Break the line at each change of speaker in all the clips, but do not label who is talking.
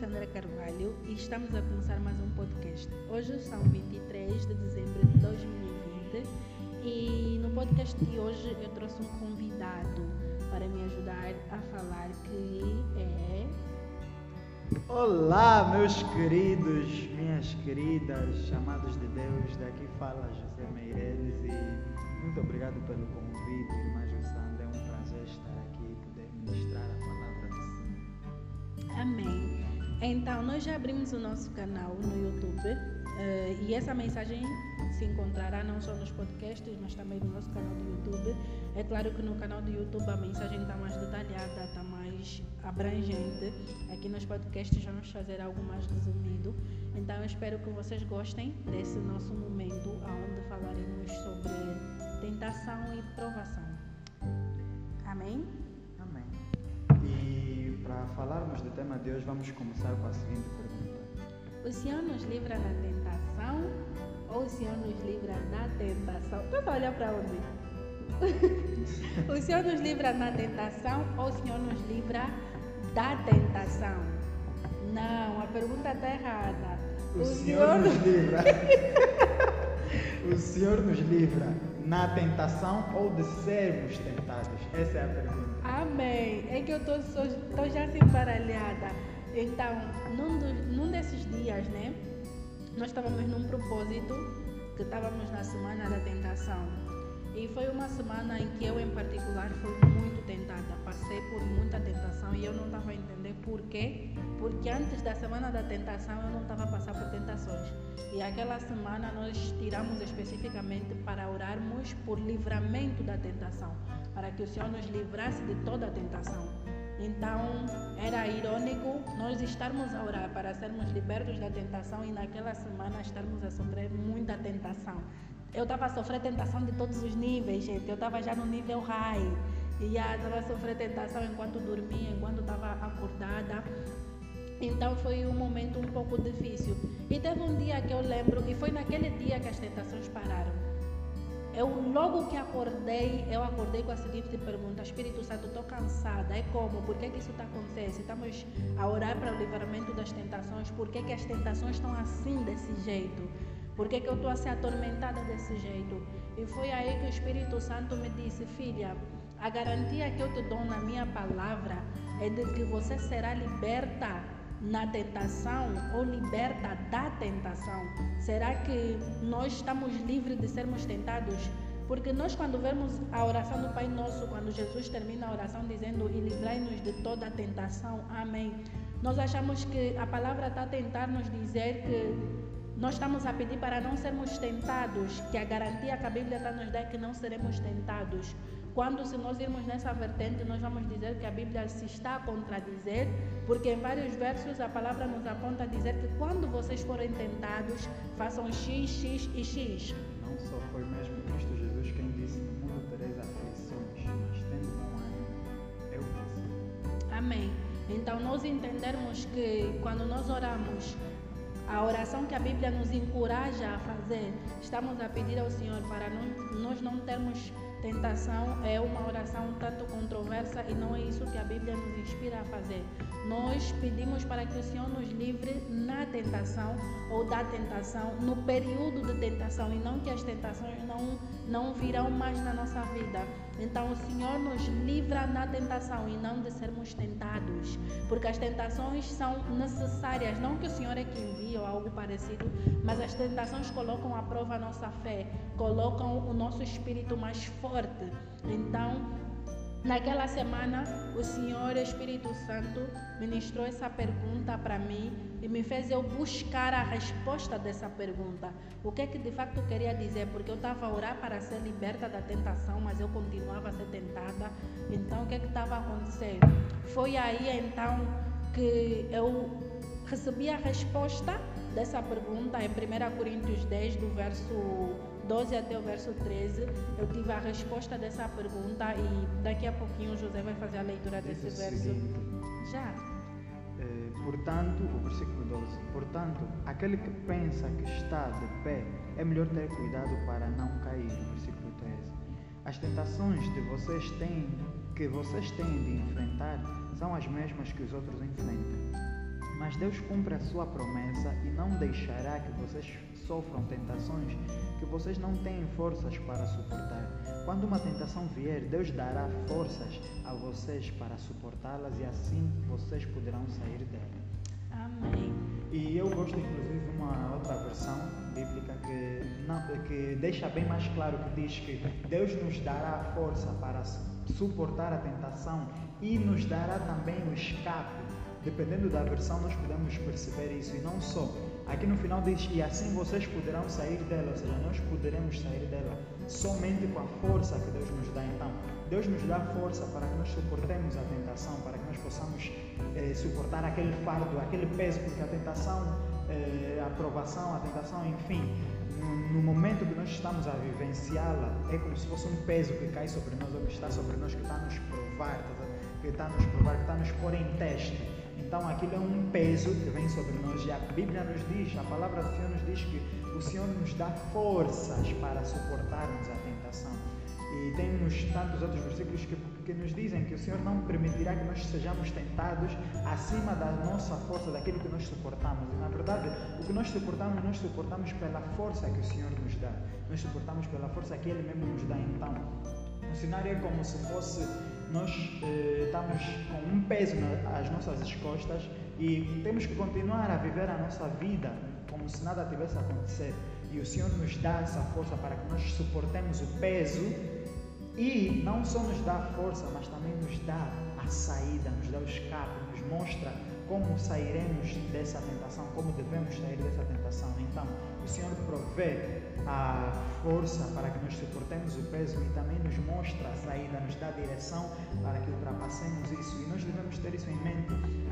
Sandra Carvalho e estamos a começar mais um podcast. Hoje são 23 de dezembro de 2020 e no podcast de hoje eu trouxe um convidado para me ajudar a falar que é...
Olá, meus queridos, minhas queridas, chamados de Deus, daqui fala José Meireles e muito obrigado pelo convite, irmã Jussanda, é um prazer estar aqui e poder ministrar a palavra do Senhor.
Amém. Então, nós já abrimos o nosso canal no YouTube e essa mensagem se encontrará não só nos podcasts, mas também no nosso canal do YouTube. É claro que no canal do YouTube a mensagem está mais detalhada, está mais abrangente. Aqui nos podcasts vamos fazer algo mais resumido. Então, eu espero que vocês gostem desse nosso momento, onde falaremos sobre tentação e provação. Amém?
Amém. E para falarmos do tema de hoje, vamos começar com a seguinte pergunta.
O Senhor nos livra da tentação ou o Senhor nos livra da tentação? Tu olha para onde? O Senhor nos livra na tentação ou o Senhor nos livra da tentação? Não, a pergunta está errada.
O Senhor nos livra. O Senhor nos livra na tentação ou de sermos tentados? Essa é a pergunta.
Amém. É que eu estou já assim embaralhada. Então, num desses dias, né? Nós estávamos num propósito que estávamos na semana da tentação. E foi uma semana em que eu, em particular, fui muito tentada. Passei por muita tentação e eu não estava a entender por quê. Porque antes da semana da tentação, eu não estava a passar por tentações. E aquela semana nós tiramos especificamente para orarmos por livramento da tentação. Para que o Senhor nos livrasse de toda a tentação. Então, era irônico nós estarmos a orar para sermos libertos da tentação e naquela semana estarmos a sofrer muita tentação. Eu estava a sofrer tentação de todos os níveis, gente. Eu estava já no nível high. E já estava a sofrer tentação enquanto dormia, enquanto estava acordada. Então foi um momento um pouco difícil. E teve um dia que eu lembro, e foi naquele dia que as tentações pararam. Logo que acordei, eu acordei com a seguinte pergunta: Espírito Santo, estou cansada, é como? Por que isso está acontecendo? Estamos a orar para o livramento das tentações, por que as tentações estão assim, desse jeito? Por que eu estou a ser atormentada desse jeito? E foi aí que o Espírito Santo me disse: filha, a garantia que eu te dou na minha palavra é de que você será liberta na tentação ou liberta da tentação. Será que nós estamos livres de sermos tentados? Porque nós, quando vemos a oração do Pai Nosso, quando Jesus termina a oração dizendo: e livrai-nos de toda a tentação, amém, nós achamos que a palavra está a tentar nos dizer que nós estamos a pedir para não sermos tentados, que a garantia que a Bíblia está nos dando é que não seremos tentados. Quando, se nós irmos nessa vertente, nós vamos dizer que a Bíblia se está a contradizer, porque em vários versos a palavra nos aponta a dizer que quando vocês forem tentados, façam X, X e X.
Não só foi mesmo Cristo Jesus quem disse: no mundo tereis aflições, mas tendo bom ânimo, eu venci.
Amém. Então nós entendermos que quando nós oramos, a oração que a Bíblia nos encoraja a fazer, estamos a pedir ao Senhor para nós não termos tentação. É uma oração um tanto controversa e não é isso que a Bíblia nos inspira a fazer. Nós pedimos para que o Senhor nos livre na tentação ou da tentação, no período de tentação, e não que as tentações não virão mais na nossa vida. Então o Senhor nos livra na tentação e não de sermos tentados, porque as tentações são necessárias, não que o Senhor é que envia ou algo parecido, mas as tentações colocam à prova a nossa fé, colocam o nosso espírito mais forte. Então, naquela semana, o Senhor Espírito Santo ministrou essa pergunta para mim e me fez eu buscar a resposta dessa pergunta. O que de facto queria dizer? Porque eu estava a orar para ser liberta da tentação, mas eu continuava a ser tentada. Então, o que estava acontecendo? Foi aí, então, que eu recebi a resposta dessa pergunta em 1 Coríntios 10, do verso 12 até o verso 13, eu tive a resposta dessa pergunta e daqui a pouquinho o José vai fazer a leitura desse verso. Já.
Portanto, o versículo 12: portanto, aquele que pensa que está de pé, é melhor ter cuidado para não cair. Versículo 13: as tentações que vocês têm de enfrentar são as mesmas que os outros enfrentam, Mas Deus cumpre a sua promessa e não deixará que vocês sofram tentações que vocês não têm forças para suportar. Quando uma tentação vier, Deus dará forças a vocês para suportá-las e assim vocês poderão sair dela.
Amém.
E eu gosto inclusive de uma outra versão bíblica que deixa bem mais claro, que diz que Deus nos dará a força para suportar a tentação e nos dará também o escape. Dependendo da versão, nós podemos perceber isso. E não só. Aqui no final diz, e assim vocês poderão sair dela. Ou seja, nós poderemos sair dela somente com a força que Deus nos dá. Então, Deus nos dá força para que nós suportemos a tentação, para que nós possamos suportar aquele fardo, aquele peso, porque a tentação, a provação, a tentação, enfim, no momento que nós estamos a vivenciá-la, é como se fosse um peso que cai sobre nós, ou que está sobre nós, que está a nos provar, que está a nos pôr em teste. Então aquilo é um peso que vem sobre nós, e a Bíblia nos diz, a palavra do Senhor nos diz que o Senhor nos dá forças para suportarmos a tentação. E temos tantos outros versículos que nos dizem que o Senhor não permitirá que nós sejamos tentados acima da nossa força, daquilo que nós suportamos. E na verdade, o que nós suportamos pela força que o Senhor nos dá. Nós suportamos pela força que Ele mesmo nos dá. Então, o cenário é como se fosse nós estamos com um peso nas nossas costas e temos que continuar a viver a nossa vida como se nada tivesse a acontecer. E o Senhor nos dá essa força para que nós suportemos o peso e não só nos dá a força, mas também nos dá a saída, nos dá o escape, nos mostra como sairemos dessa tentação, como devemos sair dessa tentação. Então, o Senhor provê a força para que nós suportemos o peso e também nos mostra a saída, nos dá a direção para que ultrapassemos isso. E nós devemos ter isso em mente,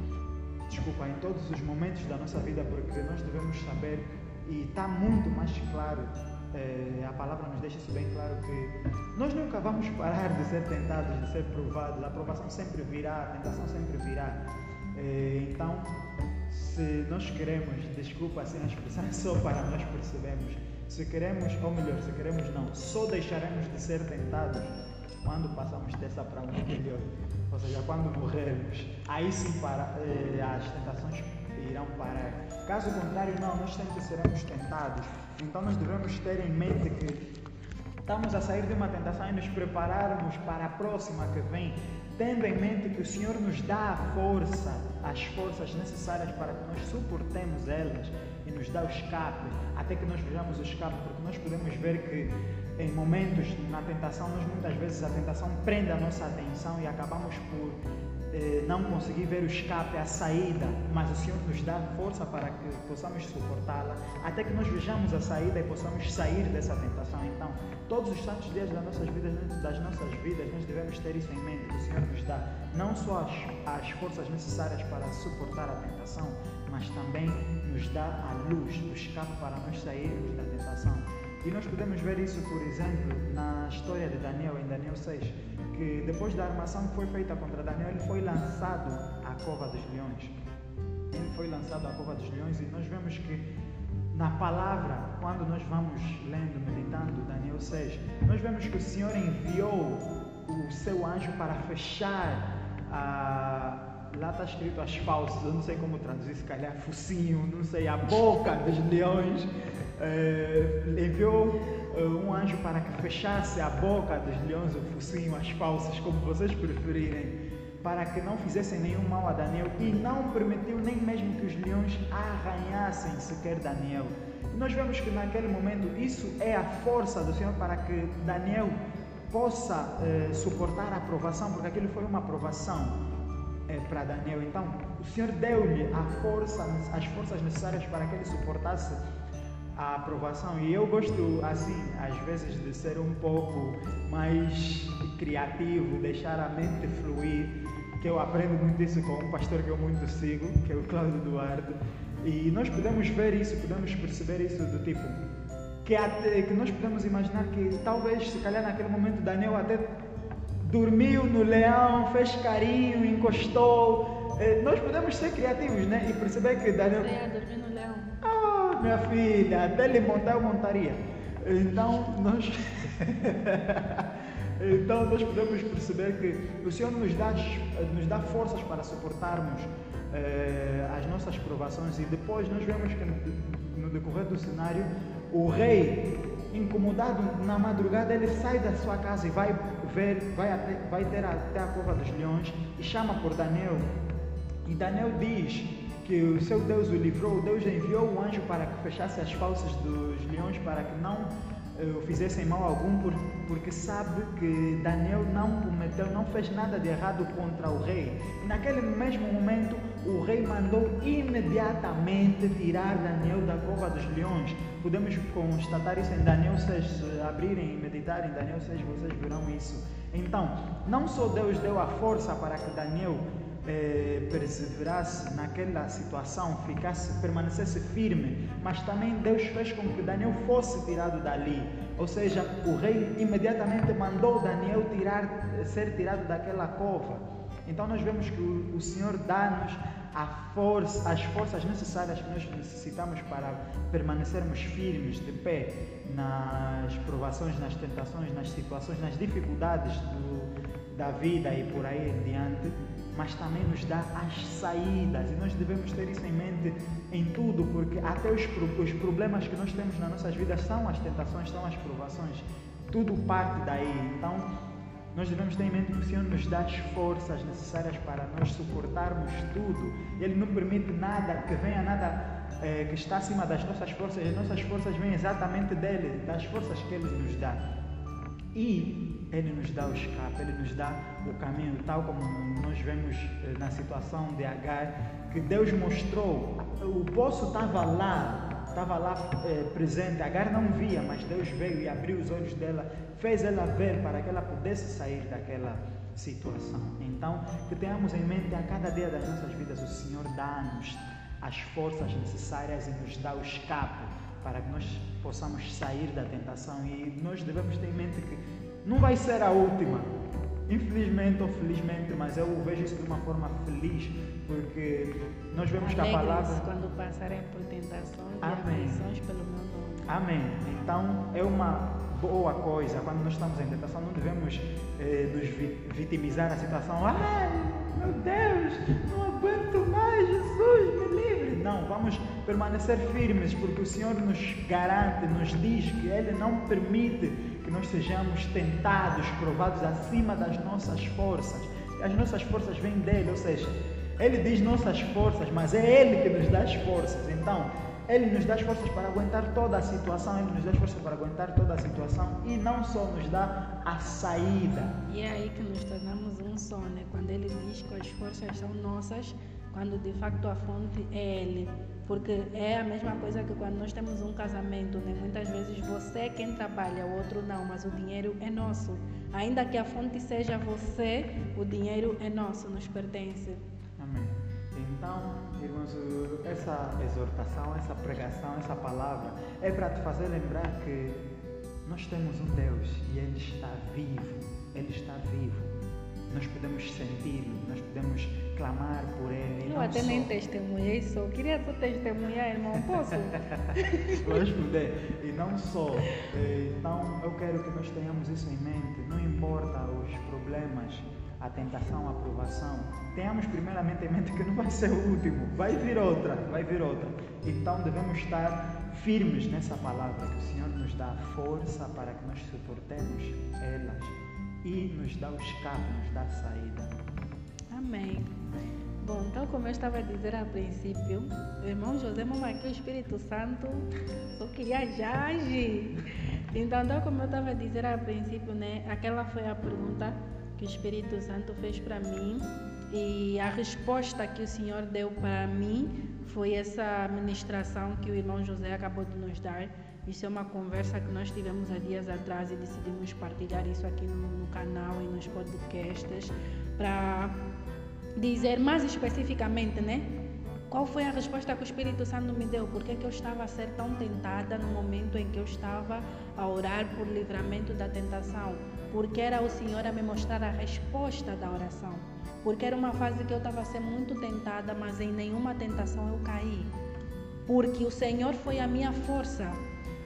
em todos os momentos da nossa vida, porque nós devemos saber, e está muito mais claro, a palavra nos deixa isso bem claro, que nós nunca vamos parar de ser tentados, de ser provados. A provação sempre virá, a tentação sempre virá. Então, se nós queremos, assim a expressão, só para nós percebermos, se queremos, ou melhor, se queremos não, só deixaremos de ser tentados quando passamos dessa para o melhor, ou seja, quando morrermos, aí sim as tentações irão parar. Caso contrário, não, nós sempre seremos tentados. Então nós devemos ter em mente que estamos a sair de uma tentação e nos prepararmos para a próxima que vem, tendo em mente que o Senhor nos dá a força, as forças necessárias para que nós suportemos elas e nos dá o escape, até que nós vejamos o escape, porque nós podemos ver que em momentos na tentação, muitas vezes a tentação prende a nossa atenção e acabamos por não conseguir ver o escape, a saída, mas o Senhor nos dá força para que possamos suportá-la, até que nós vejamos a saída e possamos sair dessa tentação. Então, todos os santos dias das nossas vidas, nós devemos ter isso em mente, que o Senhor nos dá não só as forças necessárias para suportar a tentação, mas também nos dá a luz, o escape para nós sairmos da tentação. E nós podemos ver isso, por exemplo, na história de Daniel, em Daniel 6, que depois da armação que foi feita contra Daniel, ele foi lançado à cova dos leões. Ele foi lançado à cova dos leões, e nós vemos que na palavra, quando nós vamos lendo, meditando Daniel 6, nós vemos que o Senhor enviou o seu anjo para fechar lá está escrito as falsas, eu não sei como traduzir, se calhar focinho, não sei, a boca dos leões. Enviou um anjo para que fechasse a boca dos leões, o focinho, as falsas, como vocês preferirem, para que não fizessem nenhum mal a Daniel, e não permitiu nem mesmo que os leões arranhassem sequer Daniel. E nós vemos que naquele momento isso é a força do Senhor para que Daniel possa suportar a provação, porque aquilo foi uma provação para Daniel. Então o Senhor deu-lhe as forças necessárias para que ele suportasse a aprovação. E eu gosto, assim, às vezes, de ser um pouco mais criativo, deixar a mente fluir, que eu aprendo muito isso com um pastor que eu muito sigo, que é o Cláudio Duarte, e nós podemos ver isso, podemos perceber isso do tipo, que nós podemos imaginar que talvez, se calhar naquele momento, Daniel até dormiu no leão, fez carinho, encostou. Nós podemos ser criativos, né? E perceber que Daniel...
Você ia dormir no leão?
Ah, minha filha, até ele montar eu montaria. Então, Então nós podemos perceber que o Senhor nos dá forças para suportarmos as nossas provações, e depois nós vemos que no decorrer do cenário o rei, incomodado na madrugada, ele sai da sua casa e vai ter até a cova dos leões e chama por Daniel. E Daniel diz que o seu Deus o livrou. Deus enviou um anjo para que fechasse as fauces dos leões para que não o fizessem mal algum, porque sabe que Daniel não fez nada de errado contra o rei. E naquele mesmo momento o rei mandou imediatamente tirar Daniel da cova dos leões. Podemos constatar isso em Daniel 6, se abrirem e meditarem em Daniel 6, vocês verão isso. Então, não só Deus deu a força para que Daniel perseverasse naquela situação, permanecesse firme, mas também Deus fez com que Daniel fosse tirado dali. Ou seja, o rei imediatamente mandou Daniel ser tirado daquela cova. Então nós vemos que o Senhor dá-nos as forças necessárias que nós necessitamos para permanecermos firmes, de pé, nas provações, nas tentações, nas situações, nas dificuldades da vida e por aí em diante, mas também nos dá as saídas, e nós devemos ter isso em mente em tudo, porque até os problemas que nós temos nas nossas vidas são as tentações, são as provações, tudo parte daí. Então nós devemos ter em mente que o Senhor nos dá as forças necessárias para nós suportarmos tudo. Ele não permite nada que venha, que está acima das nossas forças. As nossas forças vêm exatamente dele, das forças que Ele nos dá. E Ele nos dá o escape, Ele nos dá o caminho, tal como nós vemos na situação de Agar, que Deus mostrou. O poço estava lá presente. Agar não via, mas Deus veio e abriu os olhos dela, fez ela ver para que ela pudesse sair daquela situação. Então, que tenhamos em mente a cada dia das nossas vidas, o Senhor dá-nos as forças necessárias e nos dá o escape para que nós possamos sair da tentação. E nós devemos ter em mente que não vai ser a última, infelizmente ou felizmente, mas eu vejo isso de uma forma feliz, porque nós vemos que a palavra...
quando passarem por tentações
Amém.
E aflições pelo mundo.
Amém. Então é uma boa coisa, quando nós estamos em tentação, não devemos nos vitimizar na situação. Ai, meu Deus, não aguento mais, Jesus, me livre. Não, vamos permanecer firmes, porque o Senhor nos garante, nos diz que Ele não permite que nós sejamos tentados, provados acima das nossas forças. As nossas forças vêm dEle, ou seja, Ele diz nossas forças, mas é Ele que nos dá as forças. Então, Ele nos dá as forças para aguentar toda a situação, Ele nos dá as forças para aguentar toda a situação e não só nos dá a saída.
E é aí que nos tornamos um só, né? Quando Ele diz que as forças são nossas, quando de facto a fonte é Ele. Porque é a mesma coisa que quando nós temos um casamento, né? Muitas vezes você é quem trabalha, o outro não, mas o dinheiro é nosso. Ainda que a fonte seja você, o dinheiro é nosso, nos pertence.
Amém. Então, irmãos, essa exortação, essa pregação, essa palavra é para te fazer lembrar que nós temos um Deus e Ele está vivo. Ele está vivo. Nós podemos senti-lo, nós podemos clamar por Ele.
Eu até nem testemunhei isso. Eu queria só testemunhar, irmão. Posso?
Vamos poder. E não só. Então, eu quero que nós tenhamos isso em mente. Não importa os problemas, a tentação, a provação. Tenhamos primeiramente em mente que não vai ser o último. Vai vir outra. Então, devemos estar firmes nessa palavra, que o Senhor nos dá a força para que nós suportemos elas. E nos dá o escape, nos dá a saída.
Amém. Bom, então como eu estava a dizer a princípio, o irmão José Mama aqui, o Espírito Santo só queria já agir. Então como eu estava a dizer a princípio, né, aquela foi a pergunta que o Espírito Santo fez para mim e a resposta que o Senhor deu para mim foi essa ministração que o irmão José acabou de nos dar. Isso é uma conversa que nós tivemos há dias atrás e decidimos partilhar isso aqui no canal e nos podcasts para dizer mais especificamente, né? Qual foi a resposta que o Espírito Santo me deu? Por que eu estava a ser tão tentada no momento em que eu estava a orar por livramento da tentação? Porque era o Senhor a me mostrar a resposta da oração. Porque era uma fase que eu estava a ser muito tentada, mas em nenhuma tentação eu caí. Porque o Senhor foi a minha força.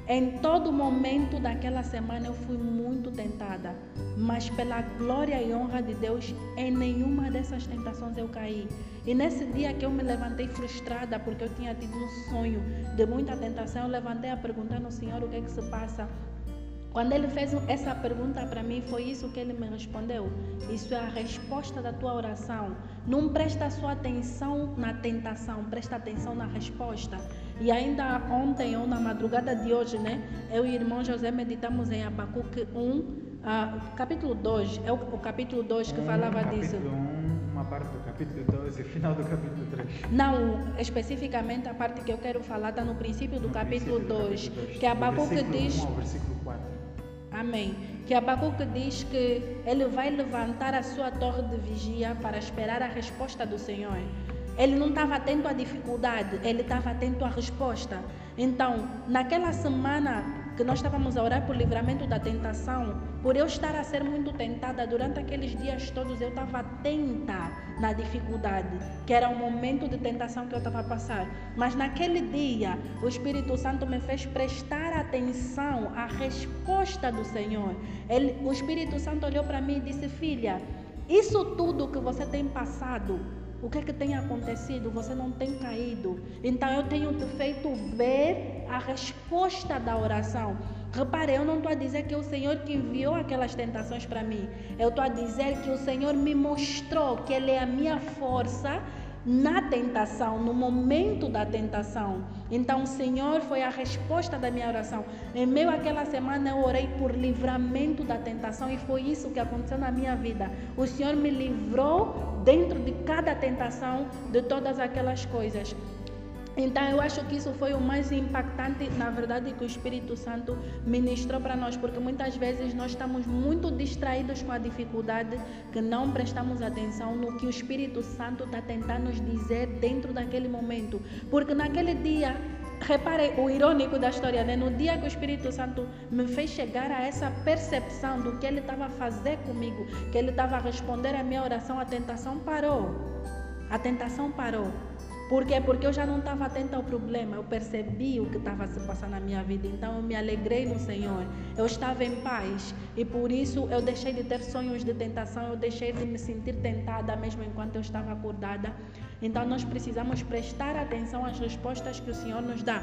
Em todo momento daquela semana eu fui muito tentada, mas pela glória e honra de Deus, em nenhuma dessas tentações eu caí. E nesse dia que eu me levantei frustrada, porque eu tinha tido um sonho de muita tentação, eu levantei a perguntar no Senhor o que é que se passa. Quando ele fez essa pergunta para mim, foi isso que ele me respondeu. Isso é a resposta da tua oração. Não presta a sua atenção na tentação, presta atenção na resposta. E ainda ontem, ou na madrugada de hoje, né? Eu e o irmão José meditamos em Abacuque 1, capítulo 2. É o capítulo 2 que falava disso.
Capítulo 1, uma parte do capítulo 2 e final do capítulo 3.
Não, especificamente a parte que eu quero falar está no princípio do capítulo 2. Que Abacuque diz...
1 ao versículo 4.
Amém. Que Abacuque diz que ele vai levantar a sua torre de vigia para esperar a resposta do Senhor. Ele não estava atento à dificuldade, ele estava atento à resposta. Então, naquela semana que nós estávamos a orar por livramento da tentação, por eu estar a ser muito tentada, durante aqueles dias todos eu estava atenta na dificuldade, que era o momento de tentação que eu estava a passar. Mas naquele dia, o Espírito Santo me fez prestar atenção à resposta do Senhor. O Espírito Santo olhou para mim e disse: filha, isso tudo que você tem passado, o que é que tem acontecido? Você não tem caído. Então eu tenho te feito ver a resposta da oração. Repare, eu não estou a dizer que é o Senhor que enviou aquelas tentações para mim. Eu estou a dizer que o Senhor me mostrou que Ele é a minha força na tentação, no momento da tentação. Então o Senhor foi a resposta da minha oração. Em meio àquela semana eu orei por livramento da tentação e foi isso que aconteceu na minha vida. O Senhor me livrou dentro de cada tentação, de todas aquelas coisas. Então eu acho que isso foi o mais impactante, na verdade, que o Espírito Santo ministrou para nós, porque muitas vezes nós estamos muito distraídos com a dificuldade, que não prestamos atenção no que o Espírito Santo está tentando nos dizer dentro daquele momento. Porque naquele dia, repare o irônico da história, né? No dia que o Espírito Santo me fez chegar a essa percepção do que Ele estava a fazer comigo, que Ele estava a responder à minha oração, a tentação parou. A tentação parou. Por quê? Porque eu já não estava atenta ao problema, eu percebi o que estava se passando na minha vida, então eu me alegrei no Senhor, eu estava em paz e por isso eu deixei de ter sonhos de tentação, eu deixei de me sentir tentada mesmo enquanto eu estava acordada. Então nós precisamos prestar atenção às respostas que o Senhor nos dá.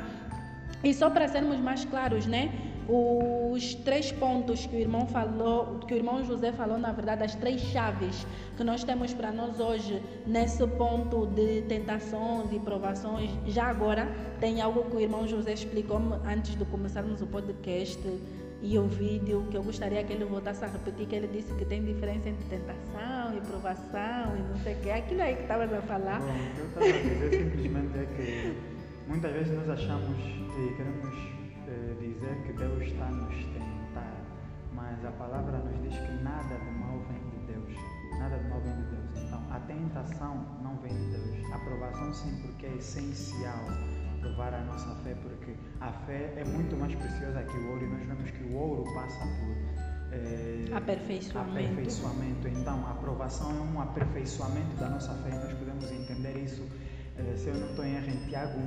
E só para sermos mais claros, né? Os 3 pontos que o irmão falou, que o irmão José falou, na verdade, as 3 chaves que nós temos para nós hoje, nesse ponto de tentações e provações. Já agora, tem algo que o irmão José explicou antes de começarmos o podcast e o vídeo, que eu gostaria que ele voltasse a repetir, que ele disse que tem diferença entre tentação e provação e não sei o que. Aquilo aí que estavas a falar.
Bom, o que eu estava a dizer simplesmente é que muitas vezes nós achamos e queremos dizer que Deus está a nos tentar, mas a palavra nos diz que nada de mal vem de Deus. Nada de mal vem de Deus. Então, a tentação não vem de Deus. A provação sim, porque é essencial provar a nossa fé, porque a fé é muito mais preciosa que o ouro e nós vemos que o ouro passa por aperfeiçoamento. Então, a provação é um aperfeiçoamento da nossa fé e nós podemos entender isso. Se eu não estou em erro, em Tiago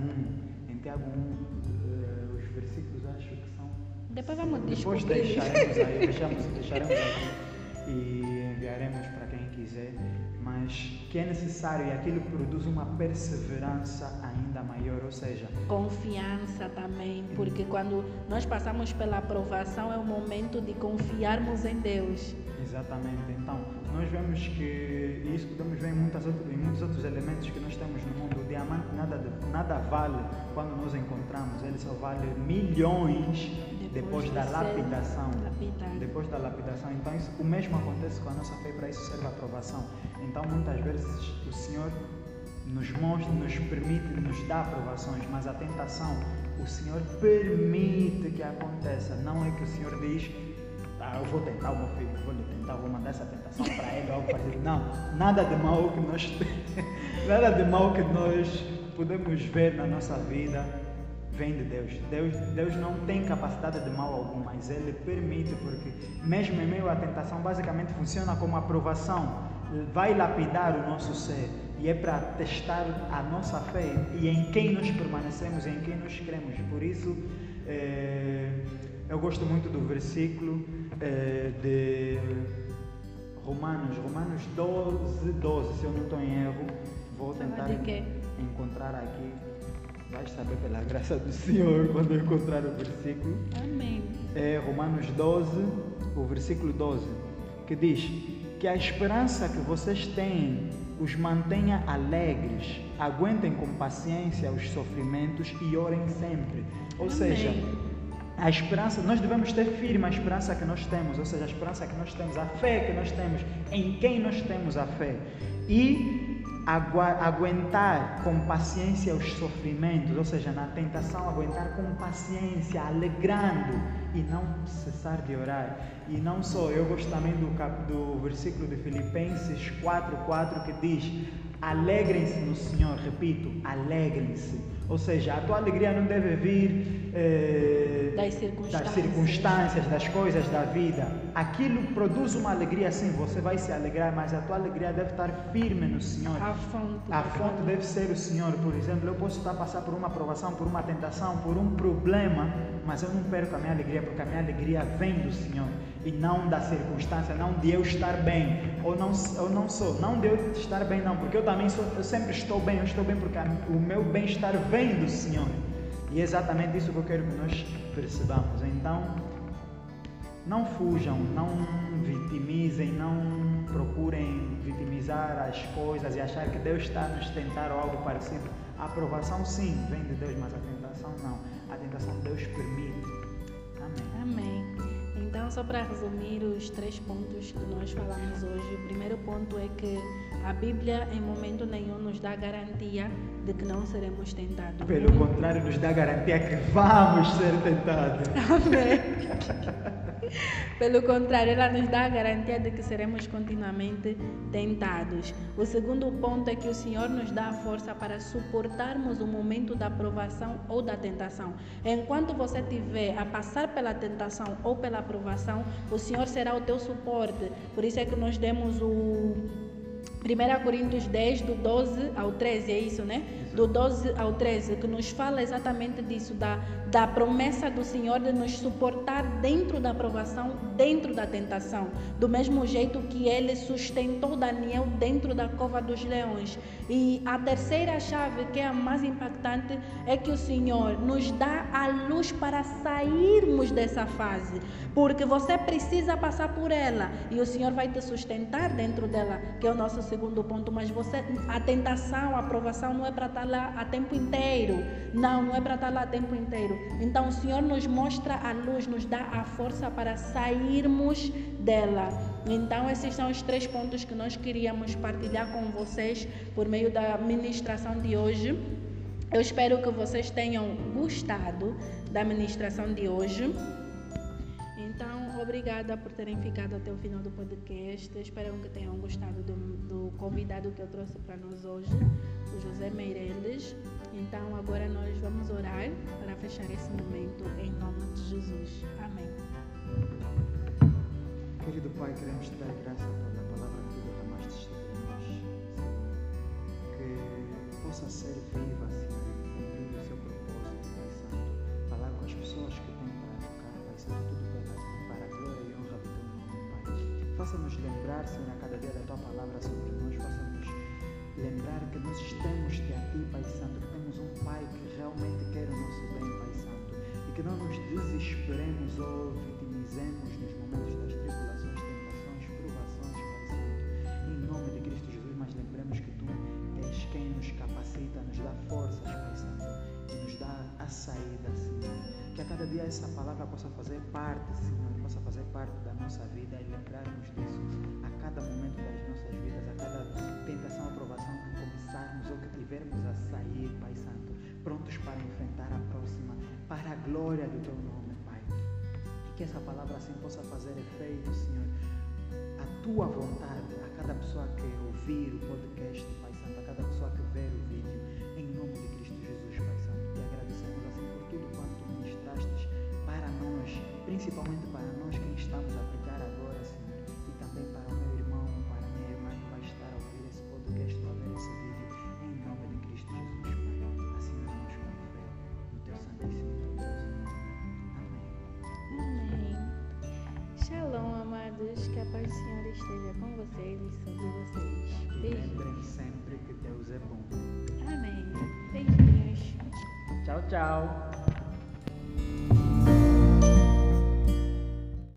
1, os versículos acho que são...
Depois vamos
descobrir. Depois deixaremos aqui e enviaremos para quem quiser, mas que é necessário e aquilo produz uma perseverança ainda maior, ou seja...
Confiança também, porque quando nós passamos pela aprovação é o momento de confiarmos em Deus.
Exatamente, então nós vemos que isso podemos ver em muitos outros elementos que nós temos no mundo. O diamante nada vale quando nós encontramos, ele só vale milhões depois da lapidação. Depois da lapidação. Então isso, o mesmo acontece com a nossa fé, para isso serve a aprovação. Então muitas vezes o Senhor nos mostra, nos permite, nos dá aprovações, mas a tentação o Senhor permite que aconteça. Não é que o Senhor diz: eu vou tentar o meu filho, vou mandar essa tentação para ele, algo parecido. Não, nada de mal que nós podemos ver na nossa vida vem de Deus. Deus não tem capacidade de mal algum, mas Ele permite, porque mesmo em meio à tentação, basicamente funciona como aprovação, vai lapidar o nosso ser, e é para testar a nossa fé e em quem nós permanecemos, em quem nós cremos. Por isso, Eu gosto muito do versículo de Romanos 12, se eu não estou em erro. Vou tentar encontrar aqui. Vais saber pela graça do Senhor quando eu encontrar o versículo.
Amém.
É Romanos 12, o versículo 12, que diz que a esperança que vocês têm os mantenha alegres, aguentem com paciência os sofrimentos e orem sempre. Ou seja, a esperança, nós devemos ter firme a esperança que nós temos, ou seja, a esperança que nós temos, a fé que nós temos, em quem nós temos a fé. E aguentar com paciência os sofrimentos, ou seja, na tentação, aguentar com paciência, alegrando e não cessar de orar. E não só, eu gosto também do versículo de Filipenses 4:4 que diz: alegrem-se no Senhor, repito, alegrem-se. Ou seja, a tua alegria não deve vir das circunstâncias, das coisas da vida. Aquilo produz uma alegria, sim, você vai se alegrar, mas a tua alegria deve estar firme no Senhor. A fonte deve ser o Senhor. Por exemplo, eu posso estar passando por uma provação, por uma tentação, por um problema, mas eu não perco a minha alegria, porque a minha alegria vem do Senhor e não da circunstância, não de eu estar bem, não de eu estar bem, não, porque eu sempre estou bem, eu estou bem porque o meu bem-estar vem do Senhor. E é exatamente isso que eu quero que nós percebamos. Então, não fujam, não vitimizem, não procurem vitimizar as coisas e achar que Deus está a nos tentar ou algo parecido. A aprovação sim, vem de Deus, mas a tentação não. A tentação Deus permite. Amém.
Amém. Então, só para resumir os 3 pontos que nós falamos hoje, o primeiro ponto é que a Bíblia em momento nenhum nos dá garantia de que não seremos tentados.
Pelo contrário, nos dá garantia que vamos ser tentados.
Amém. Pelo contrário, ela nos dá a garantia de que seremos continuamente tentados. O segundo ponto é que o Senhor nos dá a força para suportarmos o momento da provação ou da tentação. Enquanto você estiver a passar pela tentação ou pela provação, o Senhor será o teu suporte. Por isso é que nós demos o 1 Coríntios 10, do 12 ao 13, é isso, né? Do 12 ao 13, que nos fala exatamente disso, da promessa do Senhor de nos suportar dentro da provação, dentro da tentação. Do mesmo jeito que Ele sustentou Daniel dentro da cova dos leões. E a terceira chave, que é a mais impactante, é que o Senhor nos dá a luz para sairmos dessa fase. Porque você precisa passar por ela e o Senhor vai te sustentar dentro dela, que é o nosso segundo ponto. Mas a tentação, a provação não é para estar lá a tempo inteiro. Não é para estar lá a tempo inteiro. Então o Senhor nos mostra a luz, nos dá a força para sairmos dela. Então esses são os 3 pontos que nós queríamos partilhar com vocês por meio da ministração de hoje. Eu espero que vocês tenham gostado da ministração de hoje. Então, obrigada por terem ficado até o final do podcast. Espero que tenham gostado do convidado que eu trouxe para nós hoje, o José Meireles. Então, agora nós vamos orar para fechar esse momento em nome de Jesus. Amém.
Querido Pai, queremos te dar graça pela palavra que tu derramaste sobre nós, Senhor. Que possa ser viva, Senhor, e cumprir o seu propósito, Pai Santo. Falar com as pessoas que têm para tocar, Pai Santo, tudo para a glória e honra do teu nome, Pai. Faça-nos lembrar, Senhor, a cada dia da tua palavra sobre nós. Faça-nos lembrar que nós estamos-te a ti, Pai Santo, que temos um Pai que realmente quer o nosso bem, Pai Santo, e que não nos desesperemos ou vitimizemos nos momentos das tribulações, tentações, provações, Pai Santo, em nome de Cristo Jesus. Mas lembremos que tu és quem nos capacita, nos dá forças, Pai Santo, e nos dá a saída, Senhor. Que a cada dia essa palavra possa fazer parte, Senhor, possa fazer parte da nossa vida e lembrarmos disso a cada momento das nossas vidas, a cada tentação ou provação que começarmos ou que tivermos a sair, Pai Santo, prontos para enfrentar a próxima, para a glória do teu nome, Pai. E que essa palavra assim possa fazer efeito, Senhor, a tua vontade, a cada pessoa que ouvir o podcast, Pai Santo, a cada pessoa que ver o vídeo, em nome de Cristo Jesus, Pai Santo. Te agradecemos assim por tudo quanto ministrastes para nós, principalmente para nós que estamos a pregar agora, Senhor, e também para o meu irmão, para a minha irmã que vai estar a ouvir esse podcast ou a ver esse vídeo, em nome de Cristo Jesus, Pai. Assim nós vamos com fé no teu santíssimo e poderoso nome.
vocês e sobre vocês.
E
Beijinhos.
lembrem sempre que Deus é bom.
Amém. Beijinhos.
Tchau, tchau.